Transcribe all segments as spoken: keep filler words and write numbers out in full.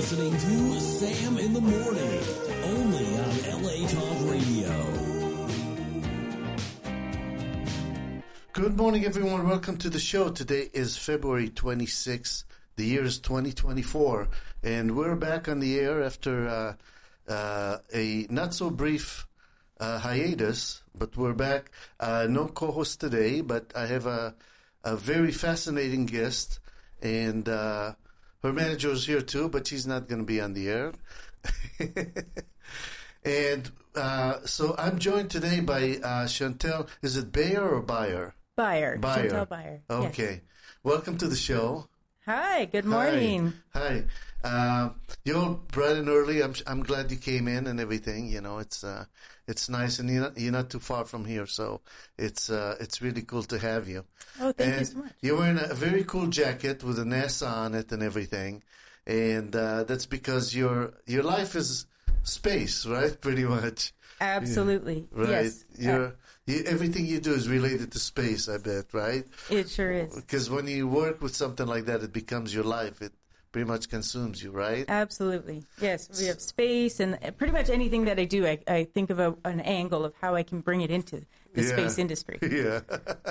listening to Sam in the Morning, only on L A Talk Radio. Good morning, everyone. Welcome to the show. Today is February twenty-sixth. The year is twenty twenty-four, and we're back on the air after uh, uh, a not-so-brief uh, hiatus, but we're back. Uh, no co-host today, but I have a, a very fascinating guest, and uh, her manager is here too, but she's not going to be on the air. And uh, so I'm joined today by uh, Chantel. Is it Bayer or Bayer? Bayer. Bayer. Chantel Bayer. Okay. Yes. Welcome to the show. Hi. Good morning. Hi. Hi. Uh, you're bright and early. I'm I'm glad you came in and everything. You know, it's uh, it's nice, and you're not, you're not too far from here, so it's uh, it's really cool to have you. Oh, thank and you so much. You're wearing a very cool jacket with a NASA on it and everything, and uh, that's because your your life is space, right? Pretty much. Absolutely. Yeah. Right. Yes. You're, Uh, you, everything you do is related to space, I bet, right? it sure is. Because when you work with something like that, it becomes your life. It pretty much consumes you, right? Absolutely. Yes. We have space, and pretty much anything that I do, I, I think of a, an angle of how I can bring it into the Yeah. space industry. Yeah.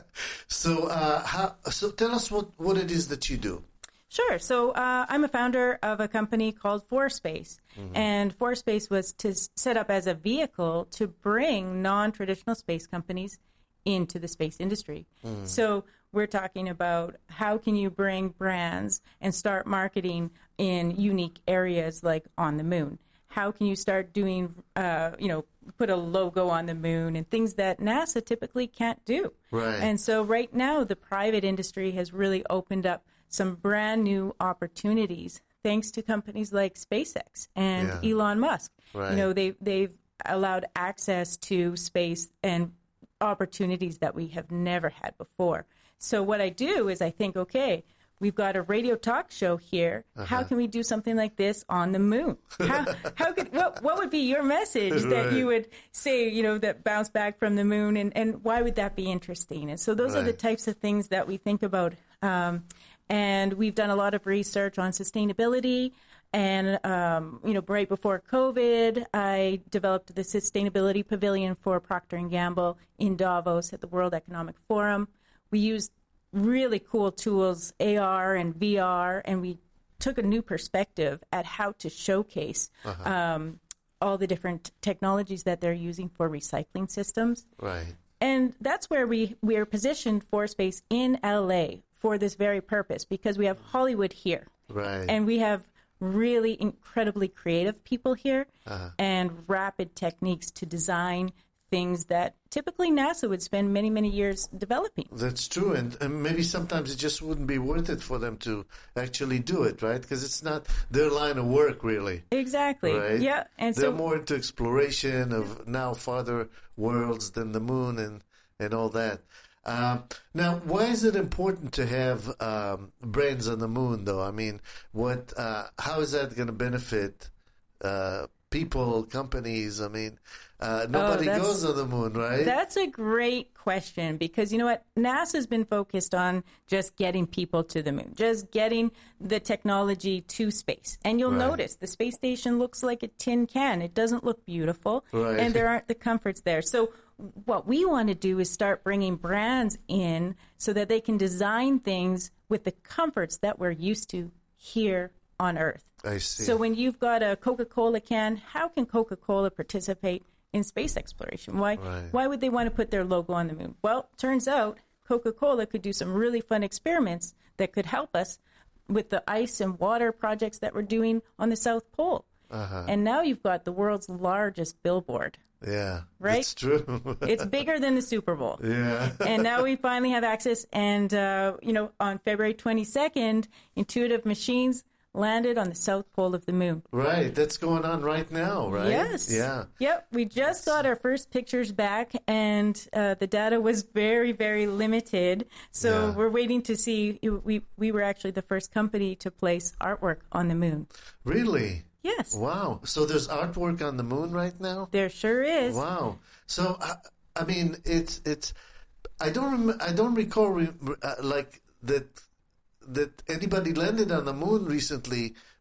so, uh, how, so tell us what, what it is that you do. Sure. So uh, I'm a founder of a company called ForSpace, mm-hmm. and ForSpace was to s- set up as a vehicle to bring non-traditional space companies into the space industry. Mm. So we're talking about how can you bring brands and start marketing in unique areas like on the moon? How can you start doing, uh, you know, put a logo on the moon and things that NASA typically can't do? Right. And so right now the private industry has really opened up some brand new opportunities thanks to companies like SpaceX and Yeah. Elon Musk. Right. You know, they they've allowed access to space and opportunities that we have never had before. So what I do is I think, okay, we've got a radio talk show here. Uh-huh. How can we do something like this on the moon? How, how could what, what would be your message that Right. you would say, you know, that bounce back from the moon, and, and why would that be interesting? And so those Right. are the types of things that we think about. Um, and we've done a lot of research on sustainability. And, um, you know, right before COVID, I developed the Sustainability Pavilion for Procter and Gamble in Davos at the World Economic Forum. We used really cool tools, A R and V R, and we took a new perspective at how to showcase Uh-huh. um, all the different technologies that they're using for recycling systems. Right. And that's where we, we are positioned ForSpace in L A for this very purpose, because we have Hollywood here. Right. And we have really incredibly creative people here Uh-huh. and rapid techniques to design things that typically NASA would spend many, many years developing. That's true, and, and maybe sometimes it just wouldn't be worth it for them to actually do it, right? Because it's not their line of work, really. Exactly. Right? Yeah. And They're so more into exploration of now farther worlds than the moon and, and all that. Um, now, why is it important to have um, brands on the moon, though? I mean, what? Uh, how is that going to benefit uh, people, companies? I mean, uh, nobody Oh, that's- goes on the moon, right? That's a great question, because you know what? NASA's been focused on just getting people to the moon, just getting the technology to space. And you'll Right. notice the space station looks like a tin can. It doesn't look beautiful, Right. and there aren't the comforts there. So what we want to do is start bringing brands in so that they can design things with the comforts that we're used to here on Earth. I see. So when you've got a Coca-Cola can, how can Coca-Cola participate in space exploration? Why Right. why would they want to put their logo on the moon? Well, turns out Coca-Cola could do some really fun experiments that could help us with the ice and water projects that we're doing on the South Pole. Uh-huh. And now you've got the world's largest billboard. Yeah, Right? It's true. It's bigger than the Super Bowl. Yeah. And now we finally have access. And, uh, you know, on February twenty-second, Intuitive Machines landed on the south pole of the moon. Right, that's going on right now, right? Yes. Yeah. Yep. We just got our first pictures back, and uh, the data was very, very limited. So Yeah. we're waiting to see. We we were actually the first company to place artwork on the moon. Really? Yes. Wow. So there's artwork on the moon right now? There sure is. Wow. So I, I mean, it's it's. I don't rem- I don't recall re- uh, like that that anybody landed on the moon recently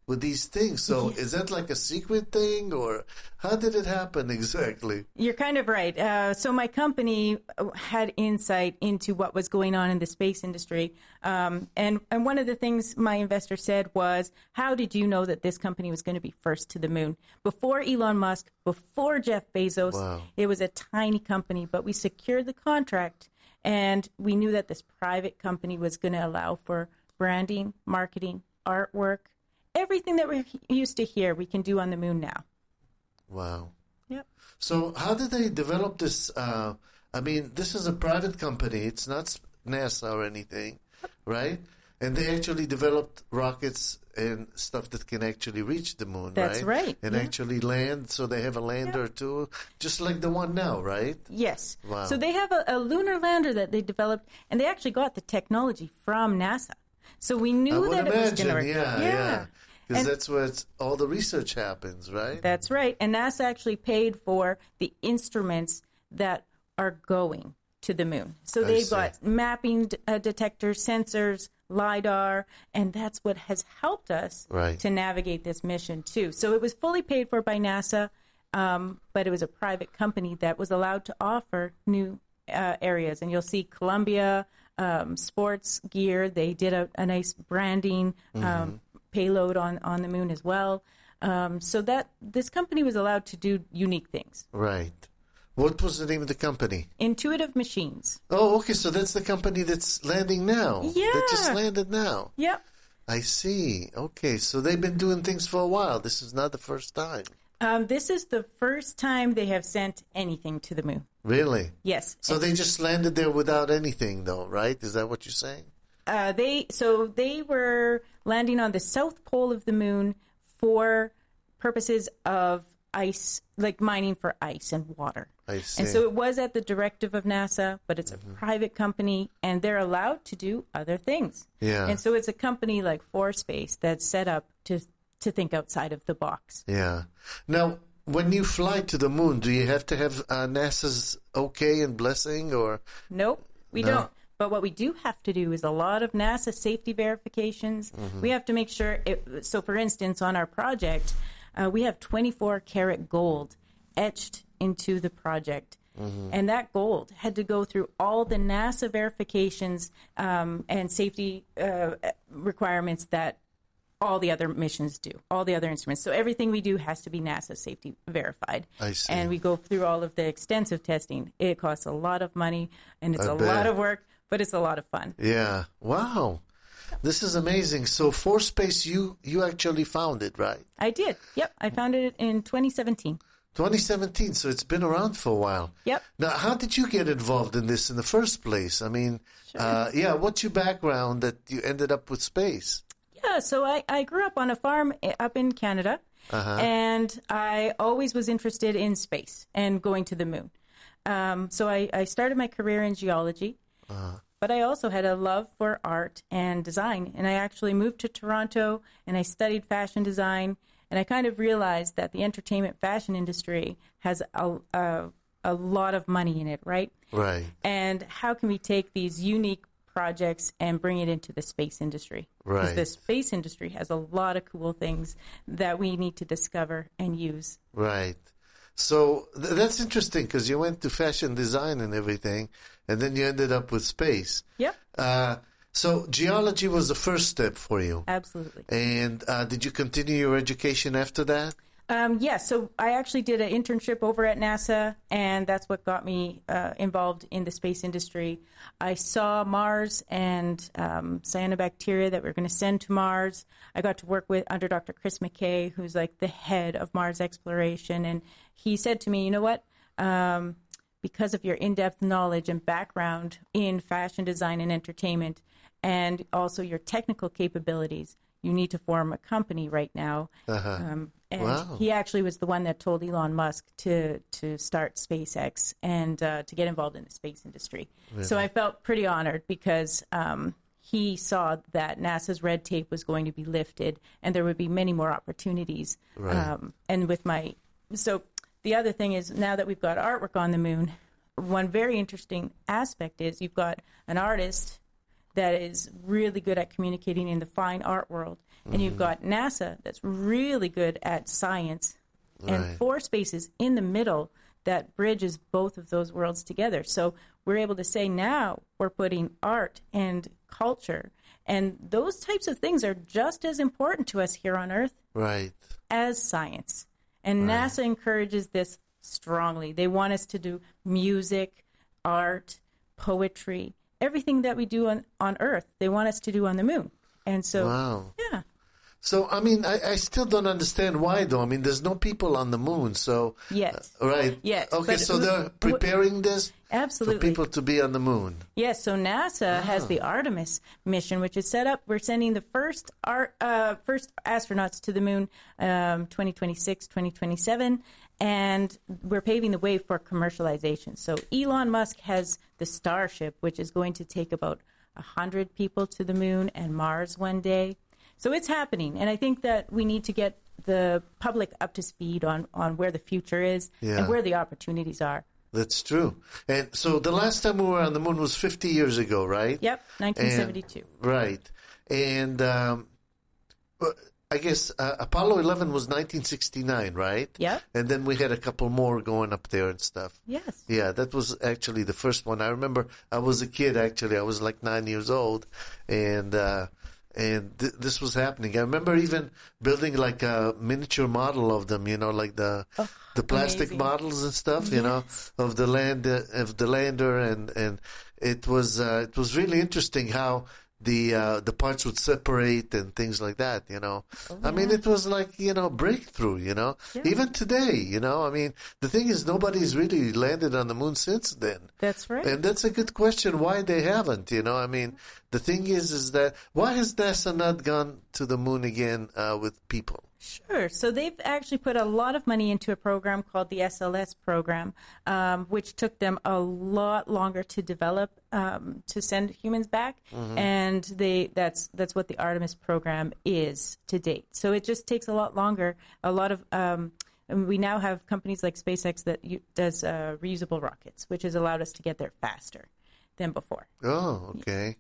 with these things. So is that like a secret thing, or how did it happen exactly? You're kind of right. Uh, so my company had insight into what was going on in the space industry. Um, and, and one of the things my investor said was, how did you know that this company was going to be first to the moon? Before Elon Musk, before Jeff Bezos, Wow. it was a tiny company, but we secured the contract, and we knew that this private company was going to allow for branding, marketing, artwork, everything that we're used to here, we can do on the moon now. Wow. Yep. So how did they develop this? Uh, I mean, this is a private company. It's not NASA or anything, right? And they actually developed rockets and stuff that can actually reach the moon, That's right? right, And yeah. actually land, so they have a lander too, just like the one now, right? Yes. Wow. So they have a, a lunar lander that they developed, and they actually got the technology from NASA. So we knew I would that it was going imagine, to work. yeah, yeah. Because And- that's where it's, all the research happens, right? That's right. And NASA actually paid for the instruments that are going to the moon. So I they've see. got mapping d- uh, detectors, sensors, LiDAR, and that's what has helped us Right. to navigate this mission, too. So it was fully paid for by NASA, um, but it was a private company that was allowed to offer new uh, areas. And you'll see Columbia um, sports gear. They did a, a nice branding um, Mm-hmm. payload on, on the moon as well. Um, so that this company was allowed to do unique things. Right. What was the name of the company? Intuitive Machines. Oh, okay. So that's the company that's landing now. Yeah. That just landed now. Yep. I see. Okay. So they've been doing things for a while. This is not the first time. Um, this is the first time they have sent anything to the moon. Really? Yes. So they just landed there without anything, though, right? Is that what you're saying? Uh, they so they were landing on the south pole of the moon for purposes of ice, like mining for ice and water. I see. And so it was at the directive of NASA, but it's a private company, and they're allowed to do other things. Yeah. And so it's a company like ForeSpace that's set up to to think outside of the box. Yeah. Now, when you fly to the moon, do you have to have uh, NASA's okay and blessing, or? Nope, we No. don't. But what we do have to do is a lot of NASA safety verifications. Mm-hmm. We have to make sure. It, so, for instance, on our project, uh, we have twenty-four karat gold etched into the project. Mm-hmm. And that gold had to go through all the NASA verifications um, and safety uh, requirements that all the other missions do, all the other instruments. So everything we do has to be NASA safety verified. I see. And we go through all of the extensive testing. It costs a lot of money, and it's I a bet. lot of work, but it's a lot of fun. Yeah. Wow. This is amazing. So, ForeSpace, you you actually founded, right? I did. Yep. I founded it in twenty seventeen. twenty seventeen. So it's been around for a while. Yep. Now, how did you get involved in this in the first place? I mean, uh, yeah. What's your background that you ended up with space? Yeah, so I, I grew up on a farm up in Canada, and I always was interested in space and going to the moon. Um, so I, I started my career in geology, but I also had a love for art and design. And I actually moved to Toronto, and I studied fashion design, and I kind of realized that the entertainment fashion industry has a, a, a lot of money in it, right? Right. And how can we take these unique projects and bring it into the space industry? Right. Because the space industry has a lot of cool things that we need to discover and use. Right. So th- that's interesting because you went to fashion design and everything, and then you ended up with space. Yep, Uh, so geology was the first step for you. absolutely. And uh, did you continue your education after that? Um, yes, so I actually did an internship over at NASA, and that's what got me uh, involved in the space industry. I saw Mars and um, cyanobacteria that we are going to send to Mars. I got to work with under Doctor Chris McKay, who's like the head of Mars exploration, and he said to me, you know what, um, because of your in-depth knowledge and background in fashion design and entertainment, and also your technical capabilities, you need to form a company right now. Uh-huh. Um, and Wow. he actually was the one that told Elon Musk to to start SpaceX and uh, to get involved in the space industry. So I felt pretty honored because um, he saw that NASA's red tape was going to be lifted and there would be many more opportunities. Right. Um, and with my so the other thing is now that we've got artwork on the moon, one very interesting aspect is you've got an artist that is really good at communicating in the fine art world. and you've got NASA that's really good at science, and Right. FourSpace is in the middle that bridges both of those worlds together. So we're able to say now we're putting art and culture, and those types of things are just as important to us here on Earth Right. as science. And Right. NASA encourages this strongly. They want us to do music, art, poetry, everything that we do on, on Earth, they want us to do on the moon. And so, Wow. yeah. So, I mean, I, I still don't understand why, though. I mean, there's no people on the moon, so... Yes. Uh, right. Yes, Okay, but so who- they're preparing this Absolutely. for people to be on the moon. Yes, so NASA has the Artemis mission, which is set up. We're sending the first art, uh, first astronauts to the moon, um, twenty twenty-six, twenty twenty-seven, and we're paving the way for commercialization. So Elon Musk has the Starship, which is going to take about one hundred people to the moon and Mars one day. So it's happening, and I think that we need to get the public up to speed on, on where the future is Yeah. and where the opportunities are. That's true. And so the last time we were on the moon was fifty years ago, right? Yep, nineteen seventy-two. And- right. And um, uh, I guess uh, Apollo eleven was nineteen sixty-nine, right? Yep. And then we had a couple more going up there and stuff. Yes. Yeah, that was actually the first one. I remember I was a kid, actually. I was like nine years old. And... Uh, And th- this was happening. I remember even building like a miniature model of them, you know, like the Oh, the plastic amazing. models and stuff, you know, of the land uh, of the lander, and and it was uh, it was really interesting how the uh, the parts would separate and things like that, you know. I mean, it was like, you know, breakthrough, you know. Yeah. Even today, you know. I mean, the thing is, nobody's really landed on the moon since then. That's right. And that's a good question why they haven't, you know. I mean, the thing is, is that why has NASA not gone to the moon again uh, with people? Sure. So they've actually put a lot of money into a program called the S L S program, um, which took them a lot longer to develop um, to send humans back, and they that's that's what the Artemis program is to date. So it just takes a lot longer. A lot of um, and we now have companies like SpaceX that u- does uh, reusable rockets, which has allowed us to get there faster than before. Oh, okay.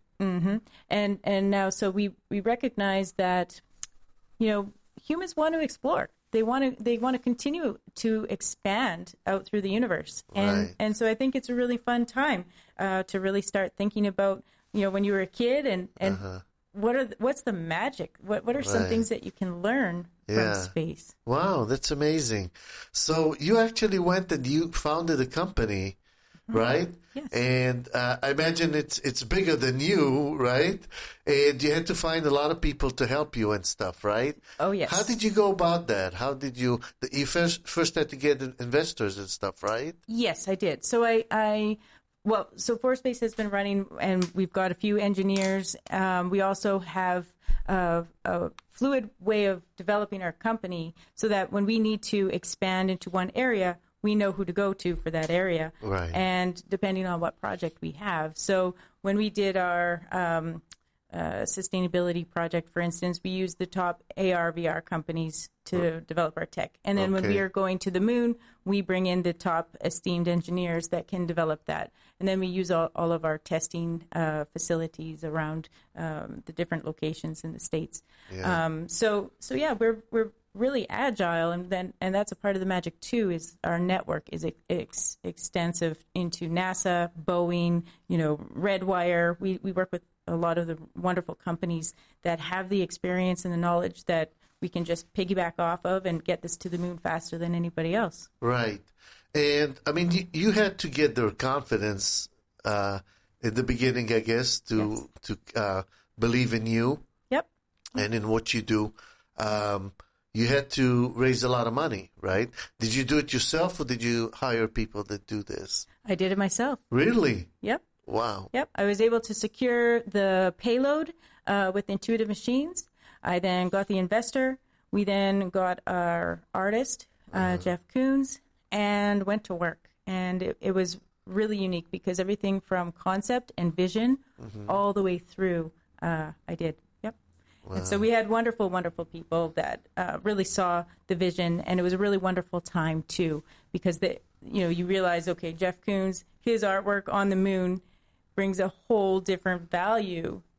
And and now so we we recognize that, you know, humans want to explore. They want to they want to continue to expand out through the universe. And Right. and so I think it's a really fun time uh, to really start thinking about, you know, when you were a kid and and what are the, what's the magic? What what are some Right. things that you can learn Yeah. from space? Wow, that's amazing. So you actually went and you founded a company, right? Yes. And uh, I imagine it's it's bigger than you, right? And you had to find a lot of people to help you and stuff, right? Oh, yes. How did you go about that? How did you? You first first had to get investors and stuff, right? Yes, I did. So I, I well, so FourSpace has been running, and we've got a few engineers. Um, we also have a, a fluid way of developing our company so that when we need to expand into one area, we know who to go to for that area. Right. And depending on what project we have. So when we did our um, uh, sustainability project, for instance, we used the top A R, V R companies to develop our tech. And then when Okay. we are going to the moon, we bring in the top esteemed engineers that can develop that. And then we use all, all of our testing uh, facilities around um, the different locations in the States. Yeah. Um, so, so yeah, we're we're really agile, and then and that's a part of the magic too. Is our network is ex- extensive into NASA, Boeing, you know, Redwire. We we work with a lot of the wonderful companies that have the experience and the knowledge that we can just piggyback off of and get this to the moon faster than anybody else. Right. And I mean, you, you had to get their confidence uh, in the beginning, I guess, to Yes. to uh, believe in you Yep. and in what you do. Um, you had to raise a lot of money, right? Did you do it yourself, or did you hire people that do this? I did it myself. Really? Yep. Wow. Yep, I was able to secure the payload uh, with Intuitive Machines. I then got the investor. We then got our artist, uh, Jeff Koons, and went to work. And it, it was really unique because everything from concept and vision all the way through, uh, I did. Yep. And so we had wonderful, wonderful people that uh, really saw the vision, and it was a really wonderful time too, because the, you know, you realize, okay, Jeff Koons, his artwork on the moon brings a whole different value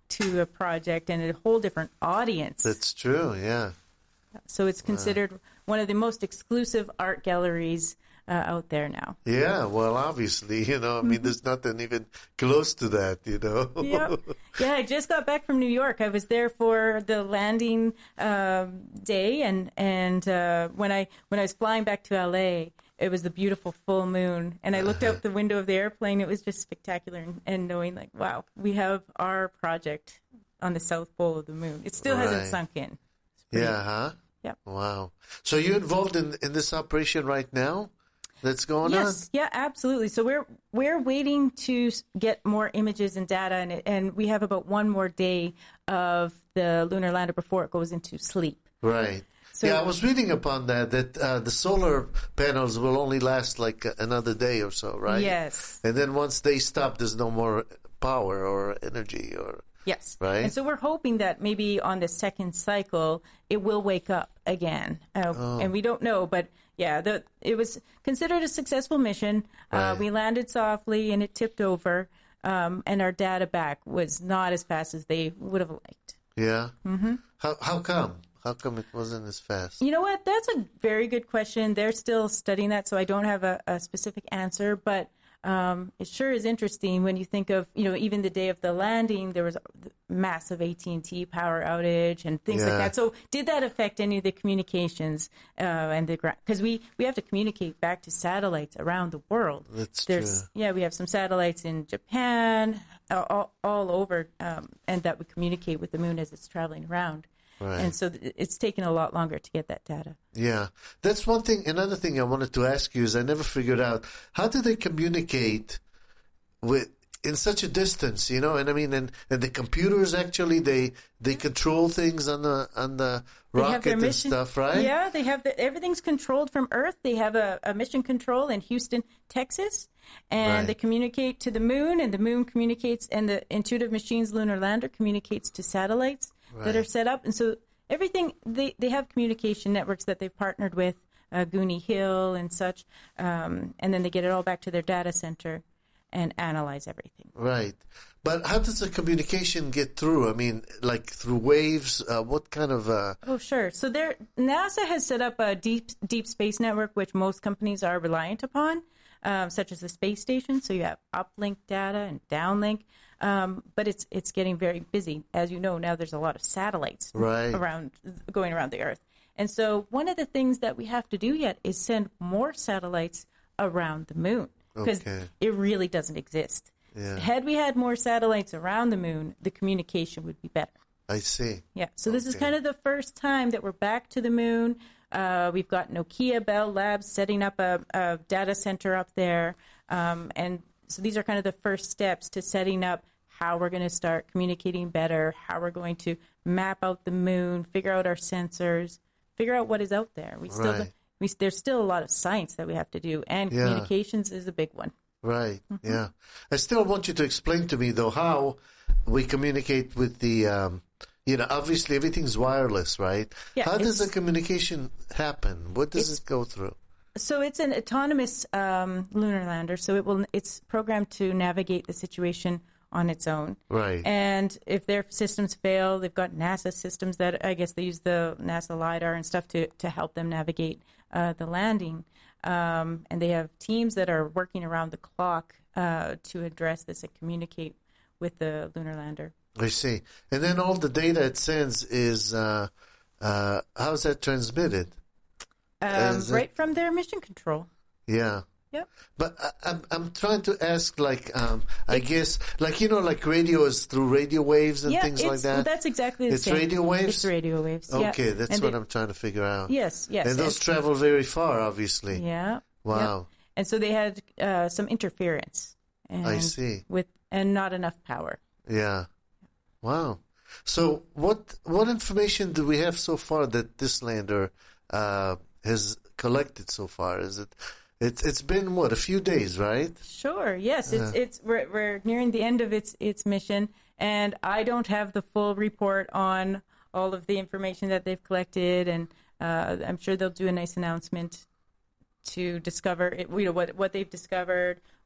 to a project and a whole different audience. That's true, yeah. So it's considered wow. one of the most exclusive art galleries uh, out there now. Yeah, well, obviously, you know, I mean, there's nothing even close to that, you know. Yep. Yeah, I just got back from New York. I was there for the landing uh, day, and and uh, when I when I was flying back to L A, it was the beautiful full moon, and I looked out the window of the airplane. It was just spectacular, and, and knowing like, wow, we have our project on the south pole of the moon. It still right. hasn't sunk in. Yeah, huh? Yeah. Wow. So you're involved in in this operation right now that's going yes. on? Yes, yeah, absolutely. So we're we're waiting to get more images and data, and and we have about one more day of the lunar lander before it goes into sleep. Right. So, yeah, I was reading upon that, that uh, the solar panels will only last like another day or so, right? Yes. And then once they stop, there's no more power or energy or... Yes. Right. And so we're hoping that maybe on the second cycle, it will wake up again. Uh, oh. And we don't know, but yeah, the, it was considered a successful mission. Right. Uh, we landed softly and it tipped over, um, and our data back was not as fast as they would have liked. Yeah? Mm-hmm. How, how come? How come it wasn't as fast? You know what? That's a very good question. They're still studying that, so I don't have a, a specific answer, but Um, it sure is interesting when you think of, you know, even the day of the landing, there was a massive A T and T power outage and things yeah. like that. So did that affect any of the communications uh, and the ground? Because we, we have to communicate back to satellites around the world. That's There's, true. Yeah, we have some satellites in Japan, uh, all, all over, um, and that would communicate with the moon as it's traveling around. Right. And so th- it's taken a lot longer to get that data. Yeah. That's one thing. Another thing I wanted to ask you is I never figured out, how do they communicate with in such a distance, you know? And I mean, and, and the computers actually, they they control things on the on the they rocket and stuff, right? Yeah, they have the, everything's controlled from Earth. They have a, a mission control in Houston, Texas, and right. they communicate to the moon, and the moon communicates, and the Intuitive Machines lunar lander communicates to satellites. Right. That are set up, and so everything they, they have communication networks that they've partnered with, uh, Goonie Hill and such, um, and then they get it all back to their data center and analyze everything. Right, but how does the communication get through? I mean, like through waves? Uh, what kind of? Uh... Oh, sure. So there, NASA has set up a deep deep space network, which most companies are reliant upon, um, such as the space station. So you have uplink data and downlink. Um, but it's it's getting very busy. As you know, now there's a lot of satellites right. around going around the Earth. And so one of the things that we have to do yet is send more satellites around the moon because okay. it really doesn't exist. Yeah. Had we had more satellites around the moon, the communication would be better. I see. Yeah. So this okay. is kind of the first time that we're back to the moon. Uh, we've got Nokia Bell Labs setting up a, a data center up there, um, and so these are kind of the first steps to setting up how we're going to start communicating better, how we're going to map out the moon, figure out our sensors, figure out what is out there. We still right. we, there's still a lot of science that we have to do, and yeah. communications is a big one. Right, mm-hmm. yeah. I still want you to explain to me, though, how we communicate with the, um, you know, obviously everything's wireless, right? Yeah, how does the communication happen? What does it go through? So it's an autonomous um, lunar lander. So it will. It's programmed to navigate the situation on its own. Right. And if their systems fail, they've got NASA systems that I guess they use the NASA LiDAR and stuff to, to help them navigate uh, the landing. Um, and they have teams that are working around the clock uh, to address this and communicate with the lunar lander. I see. And then all the data it sends is, uh, uh, how is that transmitted? Um, right it... from their mission control. Yeah. Yep. But I, I'm I'm trying to ask, like, um, I guess, like, you know, like radio is through radio waves and yeah, things like that? That's exactly the it's same. It's radio waves? It's radio waves, Okay, yeah. that's and what they, I'm trying to figure out. Yes, yes. And those and, travel very far, obviously. Yeah. Wow. Yep. And so they had uh, some interference. And I see. With and not enough power. Yeah. Wow. So what what information do we have so far that this lander uh, has collected so far? Is it it's it's been what, a few days, right? Sure. Yes. It's uh, it's we're we're nearing the end of its its mission, and I don't have the full report on all of the information that they've collected, and uh, I'm sure they'll do a nice announcement to discover it, you know, what what they've discovered,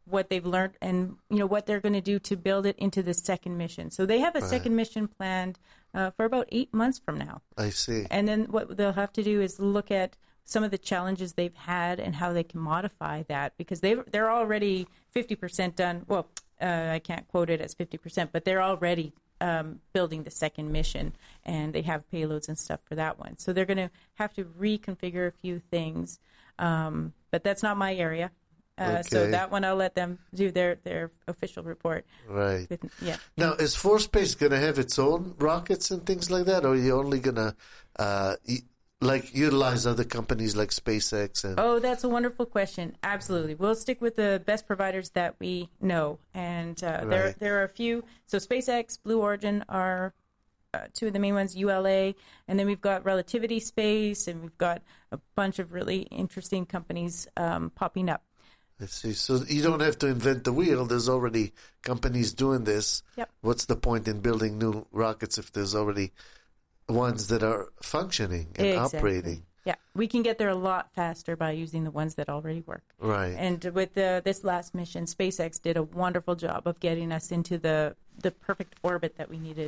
what they've learned and, you know, what they're going to do to build it into the second mission. So they have a Right. second mission planned uh, for about eight months from now. I see. And then what they'll have to do is look at some of the challenges they've had and how they can modify that, because they they're already fifty percent done. Well, uh, I can't quote it as fifty percent, but they're already um, building the second mission, and they have payloads and stuff for that one. So they're going to have to reconfigure a few things, um, but that's not my area. Uh, So Okay. that one I'll let them do their, their official report. Right. With, yeah. Now, is ForeSpace going to have its own rockets and things like that, or are you only going to uh, y- like utilize other companies like SpaceX? And Oh, that's a wonderful question. Absolutely. We'll stick with the best providers that we know. And uh, there, Right. there are a few. So SpaceX, Blue Origin are uh, two of the main ones, U L A. And then we've got Relativity Space, and we've got a bunch of really interesting companies um, popping up. I see. So you don't have to invent the wheel. There's already companies doing this. Yep. What's the point in building new rockets if there's already ones that are functioning and Exactly. operating? Yeah, we can get there a lot faster by using the ones that already work. Right. And with the, this last mission, SpaceX did a wonderful job of getting us into the, the perfect orbit that we needed.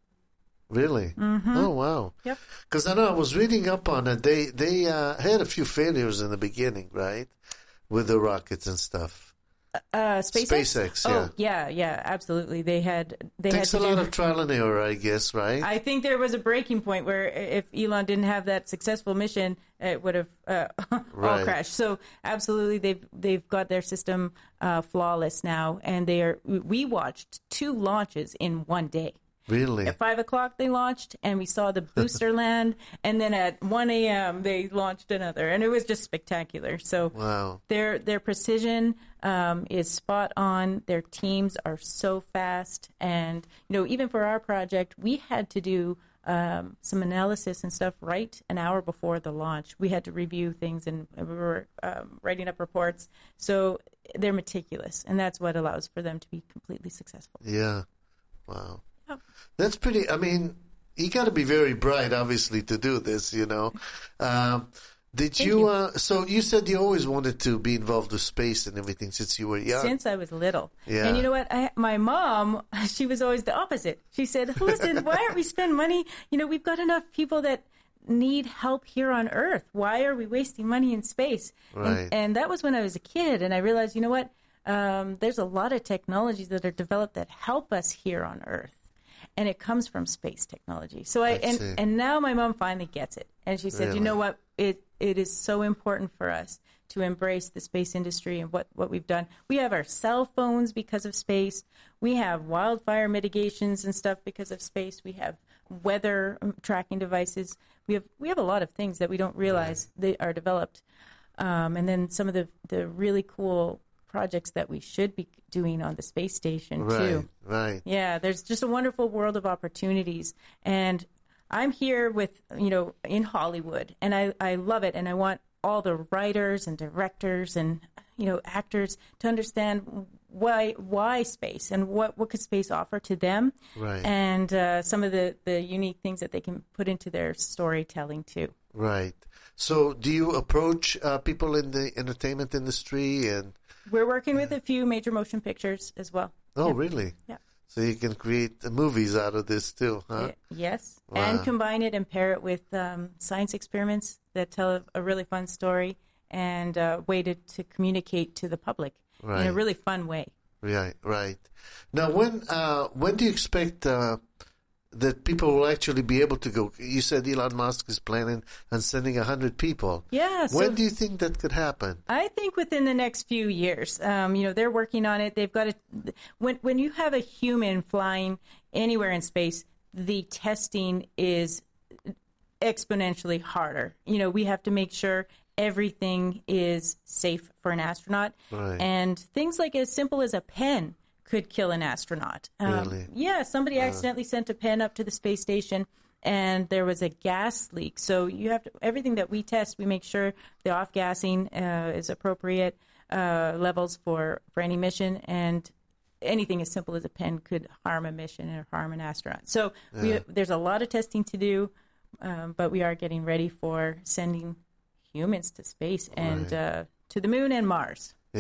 Really? Mm-hmm. Oh, wow. Yep. Because I know I was reading up on it. They they uh, had a few failures in the beginning, right, with the rockets and stuff. Uh, SpaceX? SpaceX, Oh, yeah, yeah, absolutely. They had they Takes had a to lot do, of trial and error, I guess, right? I think there was a breaking point where if Elon didn't have that successful mission, it would have uh, all Right. crashed. So absolutely, they've they've got their system uh, flawless now, and they are. We watched two launches in one day. Really? At five o'clock they launched, and we saw the booster land, and then at one a.m. they launched another, and it was just spectacular. So Wow. their their precision um, is spot on. Their teams are so fast, and you know, even for our project, we had to do um, some analysis and stuff right an hour before the launch. We had to review things, and we were um, writing up reports. So they're meticulous, and that's what allows for them to be completely successful. Yeah. Wow. Yep. That's pretty, I mean, you got to be very bright, obviously, to do this, you know. Um, did Thank you, you. Uh, so you said you always wanted to be involved with space and everything since you were young. Since I was little. Yeah. And you know what? I, my mom, she was always the opposite. She said, listen, why aren't we spending money? You know, we've got enough people that need help here on Earth. Why are we wasting money in space? Right. And, and that was when I was a kid. And I realized, you know what? Um, there's a lot of technologies that are developed that help us here on Earth. And it comes from space technology. So I, I and, see. and now my mom finally gets it. And she said, Really? you know what? It it is so important for us to embrace the space industry and what, what we've done. We have our cell phones because of space. We have wildfire mitigations and stuff because of space. We have weather um, tracking devices. We have we have a lot of things that we don't realize they are developed. Um, and then some of the, the really cool projects that we should be doing on the space station Right, too. right. Yeah, there's just a wonderful world of opportunities. And I'm here with, you know, in Hollywood, and I, I love it. And I want all the writers and directors and, you know, actors to understand why why space and what, what could space offer to them. Right. And uh, some of the, the unique things that they can put into their storytelling too. Right. So do you approach uh, people in the entertainment industry and... We're working with a few major motion pictures as well. Oh, Yeah. really? Yeah. So you can create the movies out of this too, huh? Y- Yes, Wow. and combine it and pair it with um, science experiments that tell a, a really fun story and a way to, to communicate to the public in Right. a really fun way. Right, right. Now, when uh, when do you expect uh, that people will actually be able to go? You said Elon Musk is planning on sending a hundred people. Yeah, so When do you think that could happen? I think within the next few years. Um, you know, they're working on it. They've got to, when when you have a human flying anywhere in space, the testing is exponentially harder. You know, we have to make sure everything is safe for an astronaut. Right. And things like as simple as a pen could kill an astronaut. Um, Really? Yeah, somebody accidentally sent a pen up to the space station and there was a gas leak. So you have to, everything that we test, we make sure the off-gassing uh, is appropriate uh, levels for, for any mission, and anything as simple as a pen could harm a mission or harm an astronaut. So we, there's a lot of testing to do, um, but we are getting ready for sending humans to space and Right. uh, to the moon and Mars. Yeah.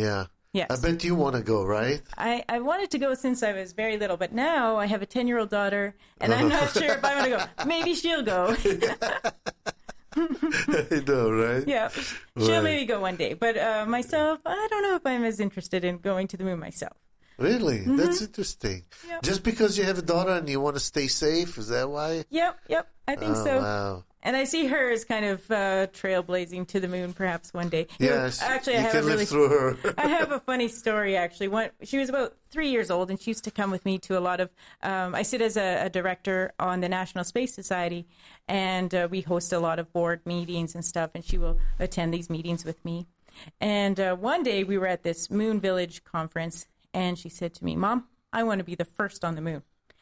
Yes. I bet you want to go, right? I, I wanted to go since I was very little, but now I have a ten-year-old daughter, and I'm not sure if I want to go. Maybe she'll go. I know, right? Yeah, she'll Right. maybe go one day. But uh, myself, I don't know if I'm as interested in going to the moon myself. Really? That's interesting. Yep. Just because you have a daughter and you want to stay safe, is that why? Yep, yep, I think Oh, so. wow. And I see her as kind of uh, trailblazing to the moon, perhaps one day. You know, Yes. actually, I you have can a live really, through her. I have a funny story. Actually, one, she was about three years old, and she used to come with me to a lot of. Um, I sit as a, a director on the National Space Society, and uh, we host a lot of board meetings and stuff. And she will attend these meetings with me. And uh, one day, we were at this Moon Village conference, and she said to me, "Mom, I want to be the first on the moon."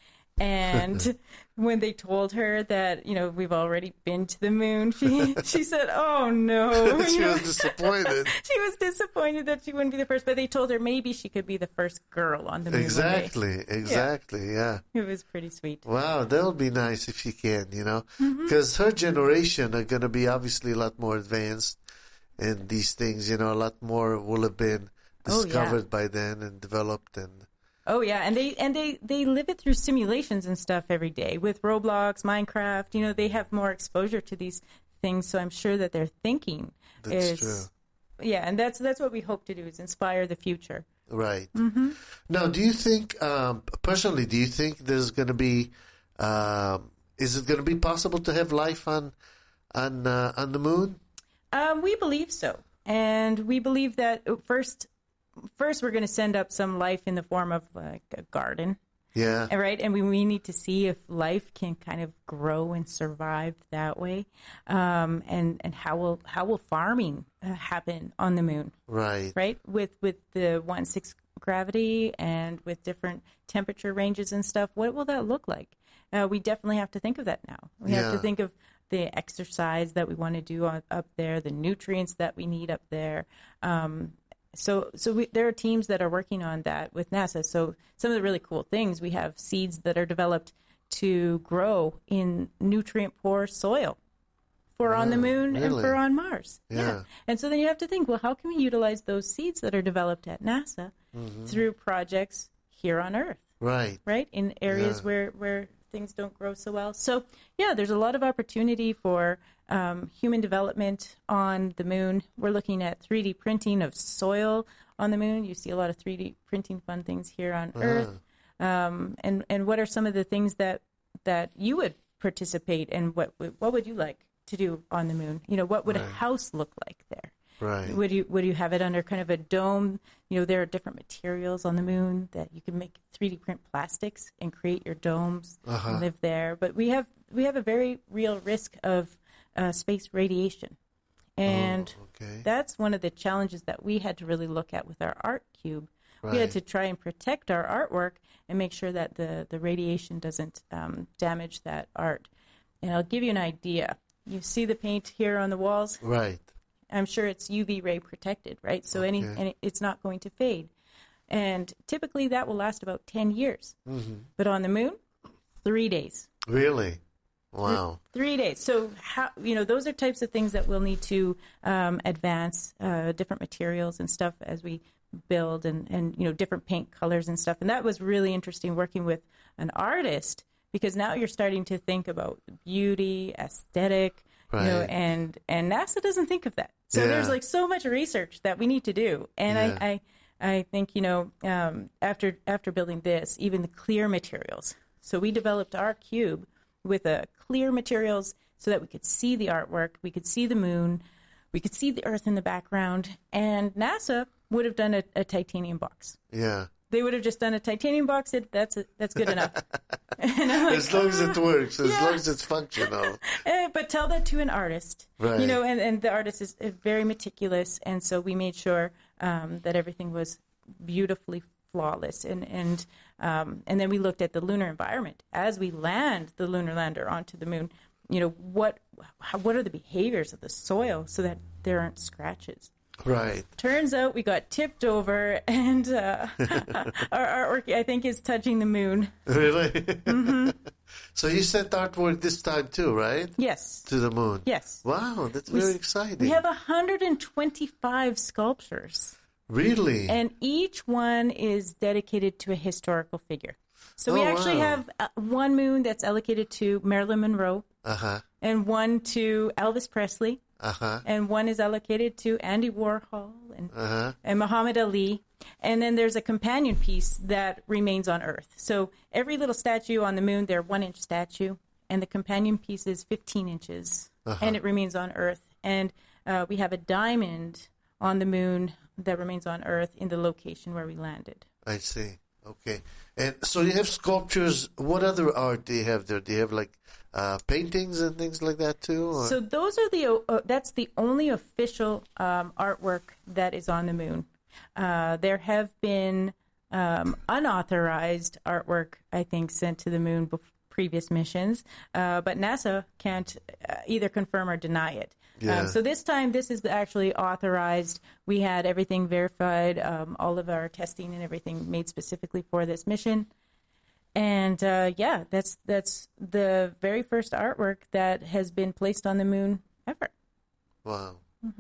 And when they told her that, you know, we've already been to the moon, she she said, "Oh no." She You know, was disappointed. she was disappointed that she wouldn't be the first, but they told her maybe she could be the first girl on the moon. one day. Exactly, exactly, yeah. It was pretty sweet. Wow, that would be nice if she can, you know, Mm-hmm. because her generation are going to be obviously a lot more advanced, and these things, you know, a lot more will have been Oh, yeah. discovered by then and developed, and Oh yeah, and they and they they live it through simulations and stuff every day with Roblox, Minecraft. You know, they have more exposure to these things, so I'm sure that their thinking That's is true. Yeah, and that's that's what we hope to do, is inspire the future. right. Mm-hmm. Now, do you think, um, personally, do you think there's going to be, um, is it going to be possible to have life on, on, uh, on the moon? Um, we believe so, and we believe that uh, first, first we're going to send up some life in the form of like a garden, Yeah. right? And we, we need to see if life can kind of grow and survive that way, um, and and how will how will farming uh, happen on the moon, Right. right? With with the one six gravity and with different temperature ranges and stuff, what will that look like? Uh, we definitely have to think of that now. We have to Yeah. think of the exercise that we want to do on, up there, the nutrients that we need up there. Um, so so we, there are teams that are working on that with NASA. So some of the really cool things, we have seeds that are developed to grow in nutrient-poor soil for on the moon and really? for on Mars. Yeah. And so then you have to think, well, how can we utilize those seeds that are developed at NASA Mm-hmm. through projects here on Earth, Right. right? In areas Yeah. where, where things don't grow so well. So, yeah, there's a lot of opportunity for um, human development on the moon. We're looking at three D printing of soil on the moon. You see a lot of three D printing fun things here on Earth. Um, and, and what are some of the things that, that you would participate in? What, what would you like to do on the moon? You know, what would a house look like there? Right. Would you would you have it under kind of a dome? You know, there are different materials on the moon that you can make three D print plastics and create your domes and live there. But we have we have a very real risk of uh, space radiation, and Oh, okay. that's one of the challenges that we had to really look at with our art cube. We had Right. to try and protect our artwork and make sure that the the radiation doesn't um, damage that art. And I'll give you an idea. You see the paint here on the walls? Right. I'm sure it's U V ray protected, right? So any, Okay. and it- it's not going to fade. And typically that will last about ten years. Mm-hmm. But on the moon, three days. Really? Wow. Three days. So, how, you know, those are types of things that we'll need to um, advance, uh, different materials and stuff as we build and, and, you know, different paint colors and stuff. And that was really interesting working with an artist, because now you're starting to think about beauty, aesthetic, you know, Right. and, and NASA doesn't think of that. So Yeah. there's like so much research that we need to do. And Yeah. I, I, I think, you know, um, after, after building this, even the clear materials. So we developed our cube with a clear materials so that we could see the artwork, we could see the moon, we could see the Earth in the background, and NASA would have done a, a titanium box. Yeah. They would have just done a titanium box. It, that's a, that's good enough. And I'm like, As long as it works, as Yeah. long as it's functional. Eh, but tell that to an artist, Right. you know, and, and the artist is uh, very meticulous, and so we made sure um, that everything was beautifully flawless, and and um, and then we looked at the lunar environment as we land the lunar lander onto the moon. You know, what how, what are the behaviors of the soil so that there aren't scratches. Right. Turns out we got tipped over, and uh, our artwork, I think, is touching the moon. Really? Mm-hmm. So you sent artwork this time too, right? Yes. To the moon. Yes. Wow, that's We very s- exciting. We have one hundred twenty-five sculptures Really? And each one is dedicated to a historical figure. So we Oh, actually wow. have uh, one moon that's allocated to Marilyn Monroe, Uh-huh. and one to Elvis Presley, Uh-huh. and one is allocated to Andy Warhol and, Uh-huh. and Muhammad Ali. And then there's a companion piece that remains on Earth. So every little statue on the moon, they're one-inch statue, and the companion piece is fifteen inches, and it remains on Earth. And uh, we have a diamond on the moon that remains on Earth in the location where we landed. I see. Okay. And so you have sculptures. What other art do you have there? Do you have like uh, paintings and things like that too? Or? So those are the uh, that's the only official um, artwork that is on the moon. Uh, there have been um, unauthorized artwork, I think, sent to the moon before previous missions, uh, but NASA can't uh, either confirm or deny it. Yeah. Um, so this time, this is actually authorized. We had everything verified, um, all of our testing and everything made specifically for this mission. And uh, yeah, that's that's the very first artwork that has been placed on the moon ever. Wow.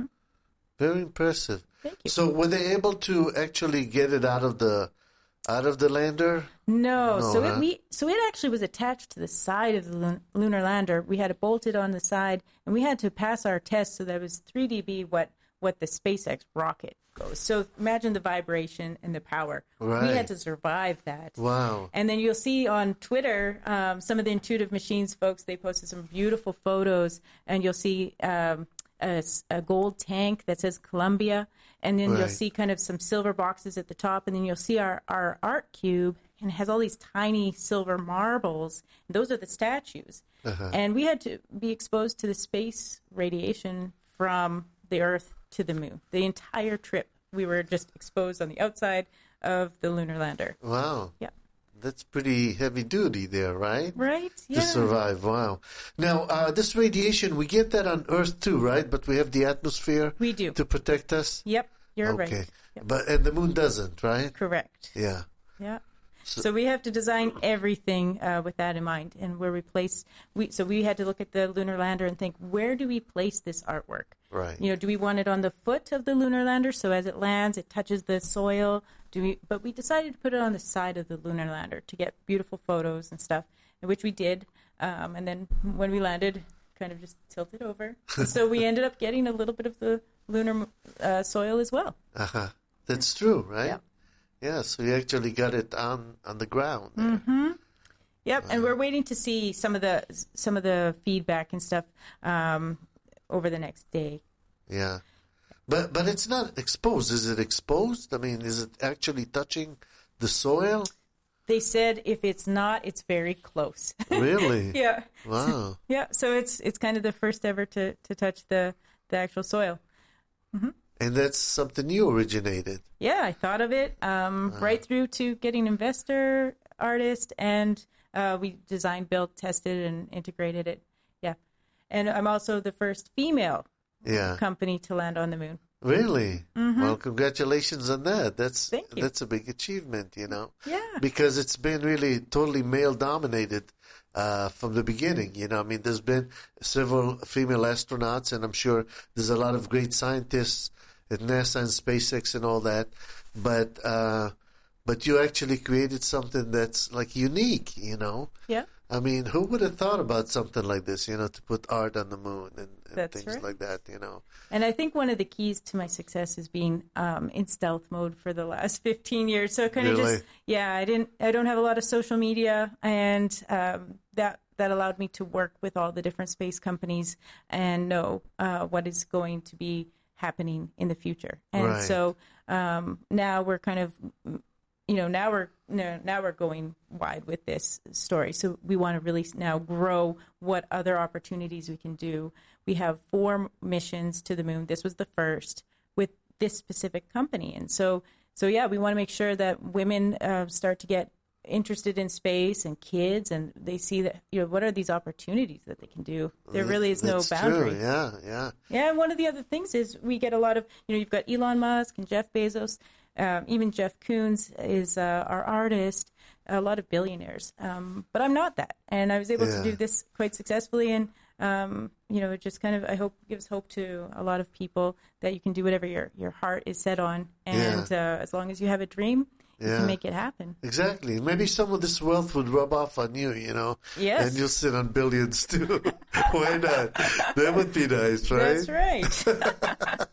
Very impressive. Thank you. So were they able to actually get it out of the out of the lander? No, No, so huh? it we so it actually was attached to the side of the lun- lunar lander. We had it bolted on the side, and we had to pass our test so that it was three D B what what the SpaceX rocket goes. So imagine the vibration and the power. We Right. had to survive that. Wow. And then you'll see on Twitter, um, some of the Intuitive Machines folks, they posted some beautiful photos, and you'll see um, a, s- a gold tank that says Columbia, and then you'll Right. see kind of some silver boxes at the top, and then you'll see our, our art cube, and it has all these tiny silver marbles. Those are the statues. And we had to be exposed to the space radiation from the Earth to the moon. The entire trip, we were just exposed on the outside of the lunar lander. Wow. Yeah. That's pretty heavy duty there, right? Right? Yeah. To survive. Wow. Now, uh, this radiation, we get that on Earth too, right? But we have the atmosphere We do. to protect us? Yep, you're Okay. right. Yep. But and the moon doesn't, right? Correct. Yeah. Yeah. So, we have to design everything uh, with that in mind, and where we place. We so we had to look at the lunar lander and think, where do we place this artwork? Right. You know, do we want it on the foot of the lunar lander, so as it lands, it touches the soil? Do we? But we decided to put it on the side of the lunar lander to get beautiful photos and stuff, which we did. Um, and then when we landed, kind of just tilted over. And so we ended up getting a little bit of the lunar uh, soil as well. Uh-huh. That's true, right? Yeah. Yeah, so you actually got it on, on the ground there. Yep, and we're waiting to see some of the some of the feedback and stuff um, over the next day. Yeah. But but it's not exposed. Is it exposed? I mean, is it actually touching the soil? They said if it's not, it's very close. Really? Yeah, Wow. yeah. So it's it's kind of the first ever to, to touch the, the actual soil. And that's something you originated. Yeah, I thought of it um, right through to getting investor, artist, and uh, we designed, built, tested, and integrated it. Yeah, and I'm also the first female Yeah. company to land on the moon. Really? Well, congratulations on that. That's Thank you. that's a big achievement, you know. Yeah. Because it's been really totally male dominated uh, from the beginning. You know, I mean, there's been several female astronauts, and I'm sure there's a lot of great scientists at NASA and SpaceX and all that. But uh, but you actually created something that's like unique. You know. Yeah. I mean, who would have thought about something like this? You know, to put art on the moon and, and That's things right. like that. You know. And I think one of the keys to my success is being um, in stealth mode for the last fifteen years. So kind of Really? just, yeah, I didn't, I don't have a lot of social media, and um, that that allowed me to work with all the different space companies and know uh, what is going to be happening in the future. And Right. so um, now we're kind of, you know, now we're no, now we're going wide with this story. So we want to really now grow what other opportunities we can do. We have four missions to the moon. This was the first with this specific company, and so so yeah, we want to make sure that women uh, start to get interested in space, and kids, and they see that, you know, what are these opportunities that they can do. There really is no That's boundary. true. Yeah, yeah. Yeah, and one of the other things is we get a lot of, you know, you've got Elon Musk and Jeff Bezos, um, even Jeff Koons is uh, our artist, a lot of billionaires. Um, but I'm not that. And I was able Yeah. to do this quite successfully, and um, you know, it just kind of, I hope, gives hope to a lot of people that you can do whatever your, your heart is set on. And Yeah. uh, as long as you have a dream, you Yeah. can make it happen. Exactly. Maybe some of this wealth would rub off on you, you know. Yes. And you'll sit on billions too. Why not? That would be nice, right? That's right.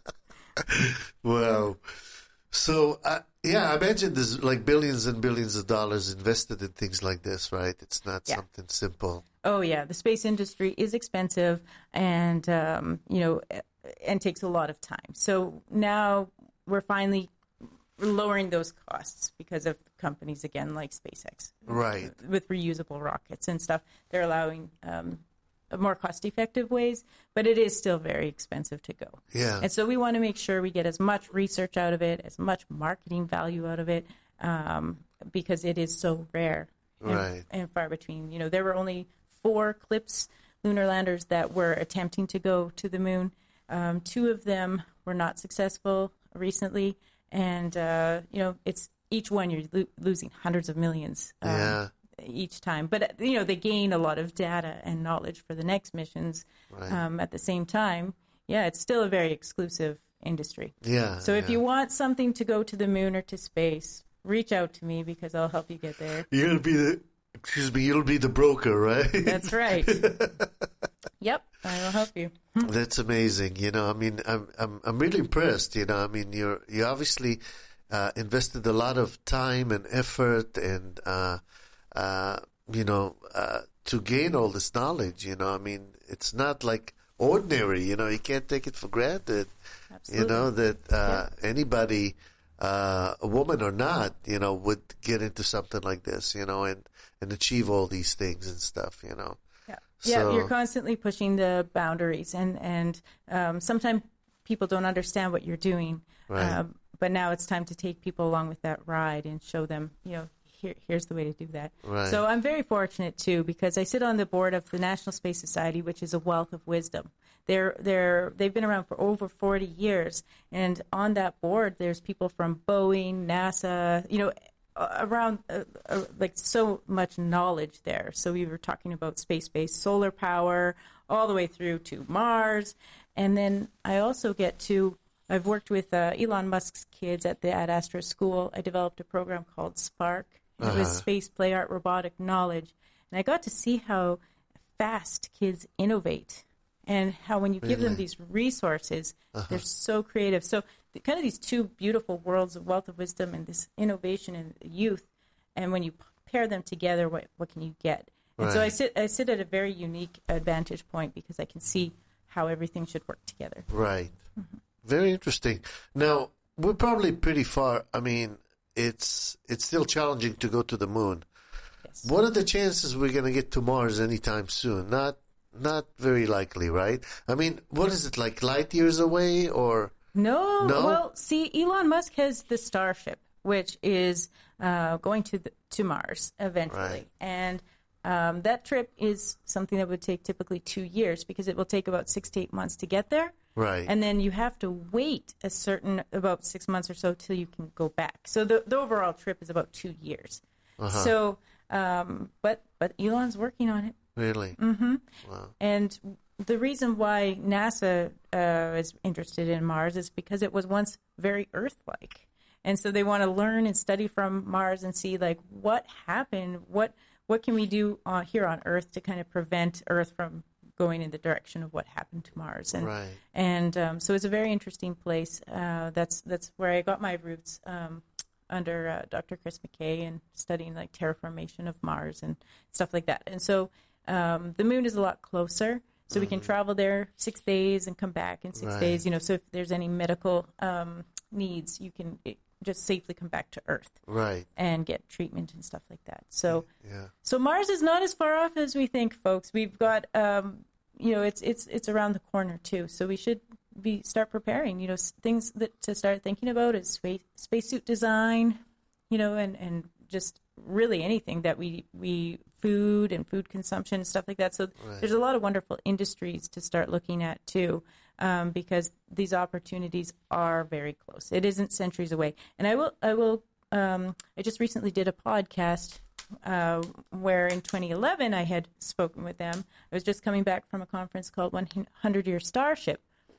Wow. So, uh, yeah, I imagine there's like billions and billions of dollars invested in things like this, right? It's not Yeah. something simple. Oh, yeah. The space industry is expensive and, um, you know, and takes a lot of time. So now we're finally lowering those costs because of companies, again, like SpaceX. Right. With reusable rockets and stuff. They're allowing um, more cost-effective ways, but it is still very expensive to go. Yeah. And so we want to make sure we get as much research out of it, as much marketing value out of it, um, because it is so rare and, Right. and far between. You know, there were only four CLPS lunar landers that were attempting to go to the moon. Um, two of them were not successful recently, and uh, you know, it's each one you're lo- losing hundreds of millions. Um, Yeah. Each time, but you know, they gain a lot of data and knowledge for the next missions. Right. Um, at the same time, yeah, it's still a very exclusive industry. Yeah. So if yeah. you want something to go to the moon or to space, reach out to me because I'll help you get there. You'll be the, excuse me, you'll be the broker, right? That's right. Yep, I will help you. That's amazing. You know, I mean, I'm I'm I'm really impressed. You know, I mean, you're you obviously uh, invested a lot of time and effort, and uh, uh, you know, uh, to gain all this knowledge. You know, I mean, it's not like ordinary. You know, you can't take it for granted. Absolutely. You know that uh, anybody, uh, a woman or not, you know, would get into something like this. You know, and and achieve all these things and stuff. You know. Yeah, yeah. So- You're constantly pushing the boundaries, and and um, sometimes people don't understand what you're doing. Right. Um, but now it's time to take people along with that ride and show them, you know, here, here's the way to do that. Right. So I'm very fortunate too because I sit on the board of the National Space Society, which is a wealth of wisdom. They're they're they've been around for over forty years, and on that board there's people from Boeing, NASA, you know. Around uh, uh, like so much knowledge there. So we were talking about space-based solar power all the way through to Mars. And then I also get to, I've worked with uh, Elon Musk's kids at the Ad Astra School. I developed a program called Spark. It Uh-huh. was space, play, art, robotic knowledge. And I got to see how fast kids innovate and how when you give them Really? these resources, Uh-huh. they're so creative. So the, kind of these two beautiful worlds of wealth of wisdom and this innovation and youth, and when you p- pair them together, what what can you get? And so I Right. sit I sit at a very unique advantage point because I can see how everything should work together. Right. Very interesting. Now, we're probably pretty far. I mean, it's it's still challenging to go to the moon. Yes. What are the chances we're going to get to Mars anytime soon? Not not very likely, right? I mean, what is it, like light years away or? No, No? well, see, Elon Musk has the Starship, which is uh, going to the, to Mars eventually, Right. and um, that trip is something that would take typically two years because it will take about six to eight months to get there. Right. And then you have to wait a certain, about six months or so till you can go back. So the, the overall trip is about two years. Uh-huh. So, um, but, but Elon's working on it. Really? Mm-hmm. Wow. And the reason why NASA uh, is interested in Mars is because it was once very Earth-like. And so they want to learn and study from Mars and see, like, what happened, what what can we do uh, here on Earth to kind of prevent Earth from going in the direction of what happened to Mars. And Right. and um, so it's a very interesting place. Uh, that's that's where I got my roots um, under uh, Doctor Chris McKay and studying like terraformation of Mars and stuff like that. And so um, the moon is a lot closer. So we can travel there six days and come back in six Right. days. You know, so if there's any medical um, needs, you can it, just safely come back to Earth Right. and get treatment and stuff like that. So, Yeah. so Mars is not as far off as we think, folks. We've got, um, you know, it's it's it's around the corner too. So we should be start preparing. You know, s- things that to start thinking about is space spacesuit design. You know, and and just really anything that we we food and food consumption and stuff like that. So there's a lot of wonderful industries to start looking at too, um, because these opportunities are very close. It isn't centuries away. And I will I will um, I just recently did a podcast uh, where in twenty eleven I had spoken with them. I was just coming back from a conference called one hundred Year Starship.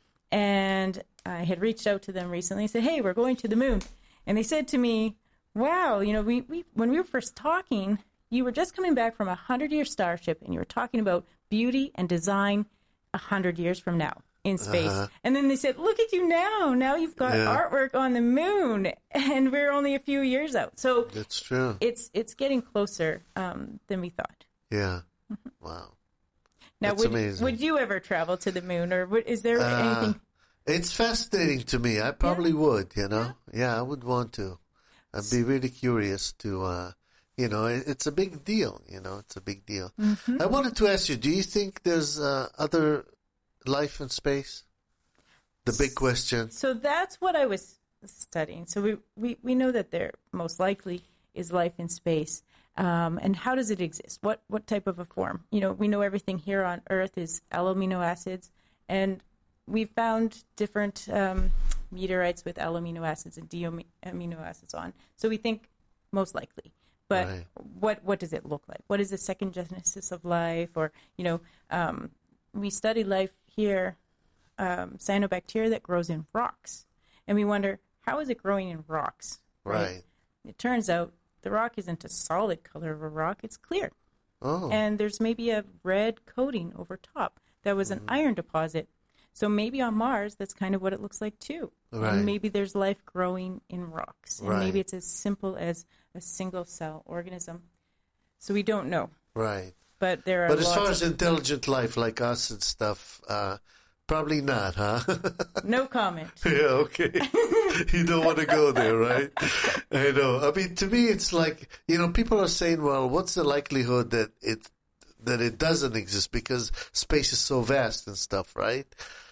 And I had reached out to them recently and said, hey, we're going to the moon. And they said to me, wow, you know, we, we when we were first talking, you were just coming back from a hundred-year starship, and you were talking about beauty and design a hundred years from now in space. Uh-huh. And then they said, look at you now. Now you've got yeah. artwork on the moon, and we're only a few years out. So that's true. It's it's getting closer um, than we thought. Yeah. Mm-hmm. Wow. Now, that's would, amazing. Would you ever travel to the moon, or would, is there uh, anything? It's fascinating to me. I probably yeah. would, you know. Yeah. yeah, I would want to. I'd be really curious to, uh, you know, it, it's a big deal, you know, it's a big deal. Mm-hmm. I wanted to ask you, do you think there's uh, other life in space? The big question. So that's what I was studying. So we, we, we know that there most likely is life in space. Um, and how does it exist? What what type of a form? You know, we know everything here on Earth is allo-amino acids, and we've found different um, meteorites with allo-amino acids and D-amino acids on. So we think most likely. But right. what what does it look like? What is the second genesis of life? Or, you know, um, we study life here, um, cyanobacteria that grows in rocks. And we wonder, how is it growing in rocks? Right. right. It turns out the rock isn't a solid color of a rock, it's clear. Oh. And there's maybe a red coating over top that was an mm. iron deposit. So maybe on Mars, that's kind of what it looks like too. Right. And maybe there's life growing in rocks. And right. maybe it's as simple as a single cell organism. So we don't know. Right. But there are But as lots far as of... intelligent life like us and stuff, uh, probably not, huh? No comment. Yeah, okay. You don't want to go there, right? I know. I mean, to me, it's like, you know, people are saying, well, what's the likelihood that it that it doesn't exist because space is so vast and stuff, right?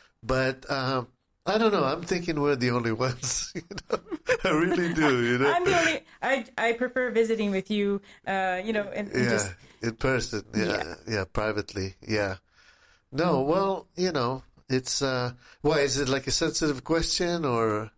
But um, I don't know. I'm thinking we're the only ones. You know? I really do. You know, I'm the only. I I prefer visiting with you. Uh, you know, and, and yeah, just in person. Yeah, yeah, yeah, privately. Yeah. No, well, you know, it's uh, why is it like a sensitive question or?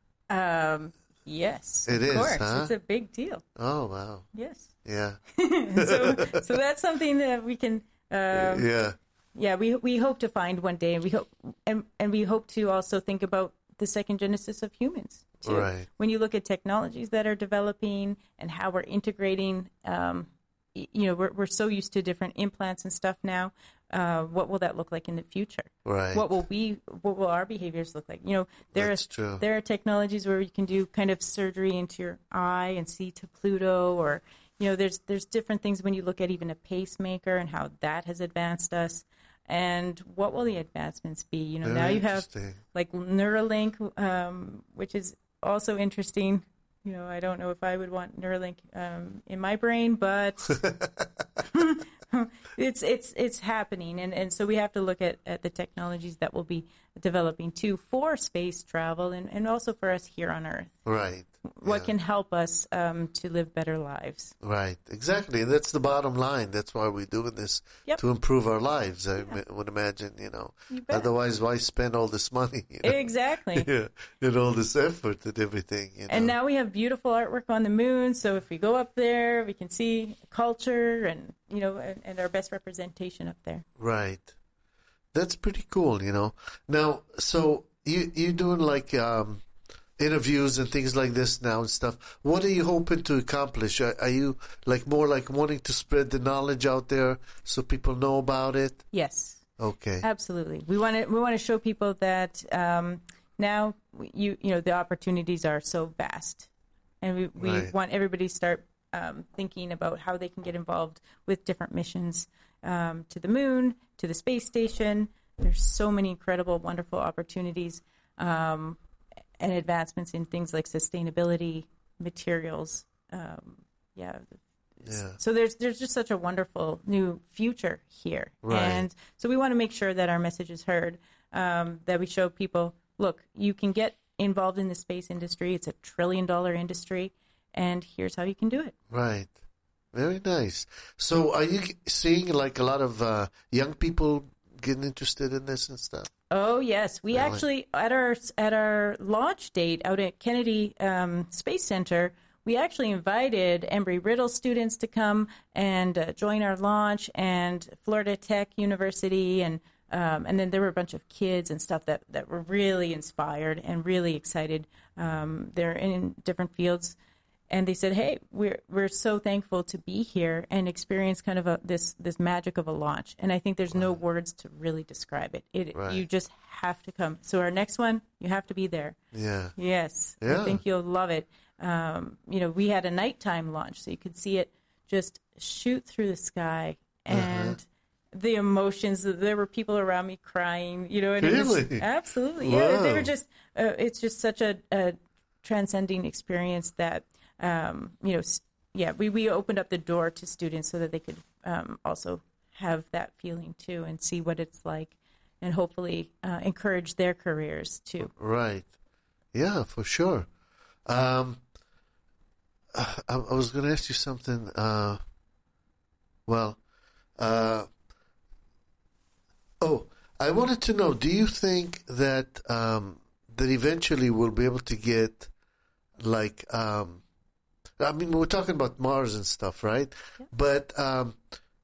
Um. Yes. It of is. Course. Huh? It's a big deal. Oh wow. Yes. Yeah. so, so that's something that we can. Um, yeah. Yeah, we we hope to find one day, and we hope and and we hope to also think about the second genesis of humans too. Right. When you look at technologies that are developing and how we're integrating, um, y- you know, we're we're so used to different implants and stuff now. Uh, what will that look like in the future? Right. What will we? What will our behaviors look like? You know, there That's are true. there are technologies where you can do kind of surgery into your eye and see to Pluto, or you know, there's there's different things when you look at even a pacemaker and how that has advanced us. And what will the advancements be? You know, Very now you have interesting. like Neuralink, um, which is also interesting. You know, I don't know if I would want Neuralink um, in my brain, but it's it's it's happening, and, and so we have to look at, at the technologies that will be developing too for space travel and, and also for us here on Earth. Right. What yeah. can help us um, to live better lives. Right. Exactly. That's the bottom line. That's why we're doing this, Yep. to improve our lives, I Yeah. m- would imagine, you know. You bet. Otherwise, why spend all this money? You know? Exactly. Yeah. And all this effort and everything, you know. And now we have beautiful artwork on the moon, so if we go up there, we can see culture and, you know, and, and our best representation up there. Right. That's pretty cool, you know. Now, so you, you're doing like um, interviews and things like this now and stuff. What are you hoping to accomplish? Are, are you like more like wanting to spread the knowledge out there so people know about it? Yes. Okay. Absolutely. We want to we want to show people that um, now you you know the opportunities are so vast, and we, we Right. want everybody to start um, thinking about how they can get involved with different missions um, to the moon, to the space station. There's so many incredible, wonderful opportunities um, and advancements in things like sustainability, materials. Um, yeah. Yeah. So there's there's just such a wonderful new future here, Right. and so we want to make sure that our message is heard. Um, that we show people, look, you can get involved in the space industry. It's a trillion dollar industry, and here's how you can do it. Right. Very nice. So are you seeing like a lot of uh, young people getting interested in this and stuff? Oh yes, we Really? actually at our at our launch date out at Kennedy um, Space Center, we actually invited Embry-Riddle students to come and uh, join our launch, and Florida Tech University, and um, and then there were a bunch of kids and stuff that, that were really inspired and really excited. Um, they're in different fields. And they said, "Hey, we're we're so thankful to be here and experience kind of a, this this magic of a launch." And I think there's no words to really describe it. It Right. You just have to come. So our next one, you have to be there. Yeah. Yes, Yeah. I think you'll love it. Um, you know, we had a nighttime launch, so you could see it just shoot through the sky, and Uh-huh. the emotions. There were people around me crying. You know, and it was, Really? absolutely, yeah. They Wow. were just. Uh, it's just such a, a transcending experience that. Um, you know, s- yeah, we, we opened up the door to students so that they could um, also have that feeling too and see what it's like, and hopefully uh, encourage their careers too. Right. Yeah, for sure. Um, I, I was going to ask you something. Uh, well, uh, oh, I wanted to know, do you think that um, that eventually we'll be able to get, like, um, I mean, we're talking about Mars and stuff, right? Yeah. But, um,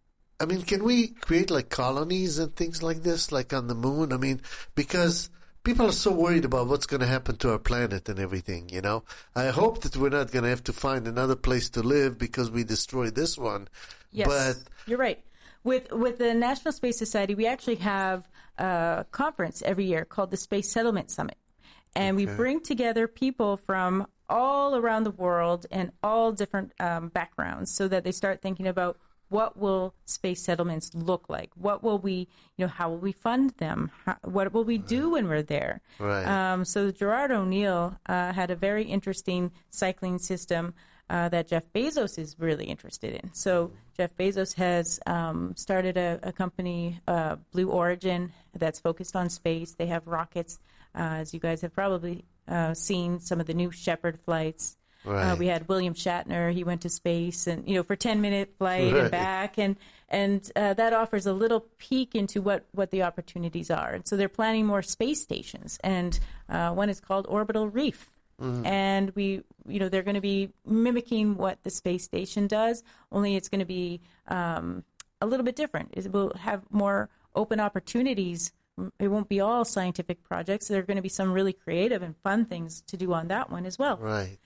I mean, can we create, like, colonies and things like this, like on the moon? I mean, because people are so worried about what's going to happen to our planet and everything, you know? I hope that we're not going to have to find another place to live because we destroyed this one. Yes, But, you're right. With with the National Space Society, we actually have a conference every year called the Space Settlement Summit. And we Okay. bring together people from all around the world and all different um, backgrounds so that they start thinking about what will space settlements look like? What will we, you know, how will we fund them? How, what will we do when we're there? Right. Um, so Gerard O'Neill uh, had a very interesting cycling system uh, that Jeff Bezos is really interested in. So Jeff Bezos has um, started a, a company, uh, Blue Origin, that's focused on space. They have rockets, uh, as you guys have probably uh, seen some of the new Shepard flights. Right. Uh, we had William Shatner. He went to space, and you know, for ten minute flight Right. and back, and and uh, that offers a little peek into what, what the opportunities are. And so they're planning more space stations, and uh, one is called Orbital Reef. Mm-hmm. And we, you know, they're going to be mimicking what the space station does. Only it's going to be um, a little bit different. It will have more open opportunities. It won't be all scientific projects. There are going to be some really creative and fun things to do on that one as well. Right.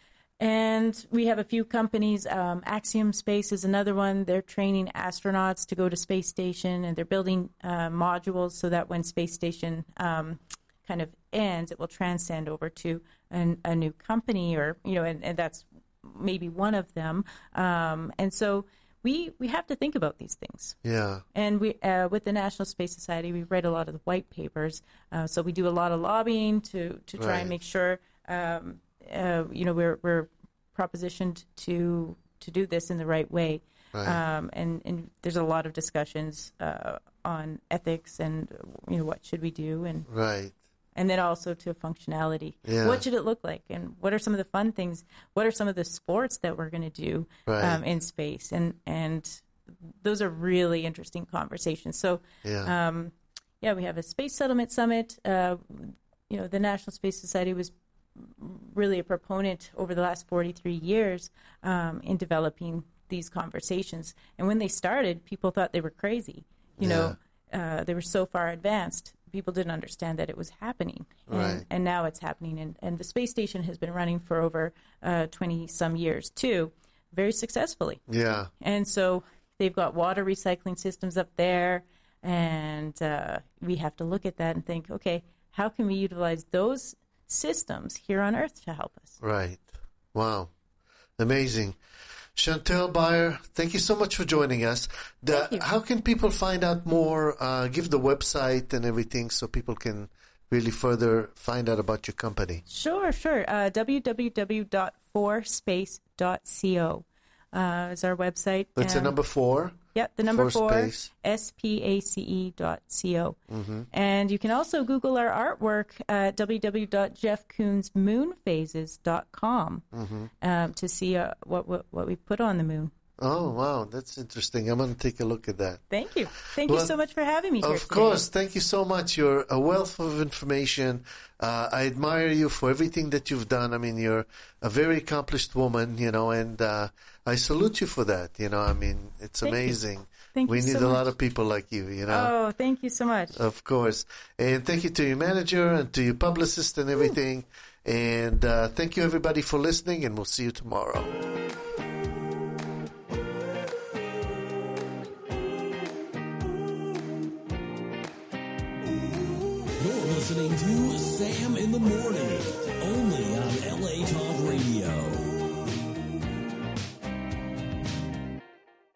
And we have a few companies. Um, Axiom Space is another one. They're training astronauts to go to space station, and they're building uh, modules so that when space station um, kind of ends, it will transcend over to an, a new company, or you know, and, and that's maybe one of them. Um, and so we we have to think about these things. Yeah. And we, uh, with the National Space Society, we write a lot of the white papers. Uh, so we do a lot of lobbying to to try Right. and make sure. Um, Uh, you know, we're we're propositioned to to do this in the right way, Right. um, and and there's a lot of discussions uh, on ethics and you know what should we do, and Right. and then also to functionality. Yeah. What should it look like, and what are some of the fun things? What are some of the sports that we're going to do Right. um, in space, and and those are really interesting conversations. So. Yeah. Um, yeah, we have a Space Settlement Summit. Uh, you know, the National Space Society was really a proponent over the last forty-three years um, in developing these conversations. And when they started, people thought they were crazy. You Yeah. know, uh, they were so far advanced. People didn't understand that it was happening. And, Right. and now it's happening. And, and the space station has been running for over uh, twenty-some years, too, very successfully. Yeah. And so they've got water recycling systems up there. And uh, we have to look at that and think, okay, how can we utilize those systems here on Earth to help us? Right. Wow. Amazing. Chantel Bayer, thank you so much for joining us. The, Thank you. How can people find out more? Uh, give the website and everything so people can really further find out about your company. Sure, sure. Uh, w w w dot for space dot co uh, is our website. That's the Um, number four. Yeah, the number For four, Space. S P A C E dot C O. Mm-hmm. And you can also Google our artwork at w w w dot jeff koons moon phases dot com Mm-hmm. um, to see uh, what, what what we put on the moon. Oh, wow. That's interesting. I'm going to take a look at that. Thank you. Thank Well, you so much for having me here Of today. course. Thank you so much. You're a wealth of information. Uh, I admire you for everything that you've done. I mean, you're a very accomplished woman, you know, and uh, I salute you for that. You know, I mean, it's Thank you. amazing. Thank we you need so a much. lot of people like you, you know. Oh, thank you so much. Of course. And thank you to your manager and to your publicist and everything. And uh, thank you, everybody, for listening, and we'll see you tomorrow. You're listening to Sam in the Morning, only on L A